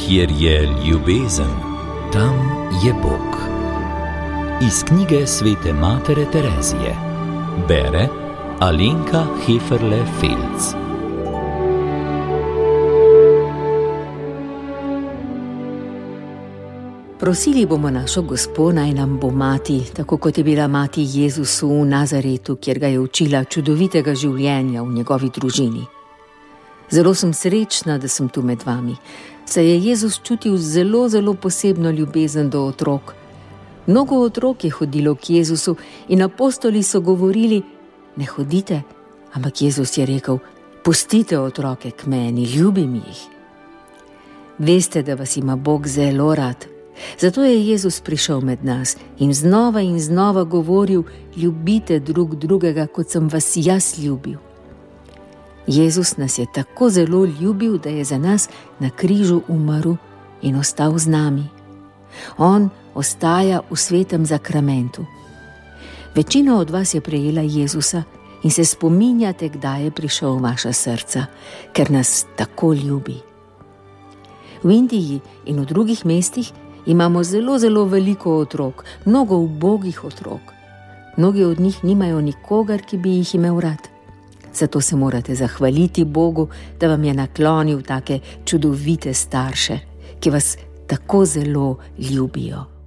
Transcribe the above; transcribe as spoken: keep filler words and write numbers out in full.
Kjer je ljubezen, tam je Bog. Iz knjige svete matere Terezije. Bere Alenka Heferle-Felc. Prosili bomo našo Gospo, naj nam bo mati, tako kot je bila mati Jezusu v Nazaretu, kjer ga je učila čudovitega življenja v njegovi družini. Zelo sem srečna, da sem tu med vami, saj je Jezus čutil zelo, zelo posebno ljubezen do otrok. Mnogo otrok je hodilo k Jezusu in apostoli so govorili: ne hodite, ampak Jezus je rekel: pustite otroke k meni, ljubim jih. Veste, da vas ima Bog zelo rad. Zato je Jezus prišel med nas in znova in znova govoril: ljubite drug drugega, kot sem vas jaz ljubil. Jezus nas je tako zelo ljubil, da je za nas na križu umrl in ostal z nami. On ostaja v svetem zakramentu. Večina od vas je prejela Jezusa in se spominjate, kdaj je prišel v vaša srca, ker nas tako ljubi. V Indiji in v drugih mestih imamo zelo, zelo veliko otrok, mnogo ubogih otrok. Mnogi od njih nimajo nikogar, ki bi jih imel rad. Zato se morate zahvaliti Bogu, da vam je naklonil take čudovite starše, ki vas tako zelo ljubijo.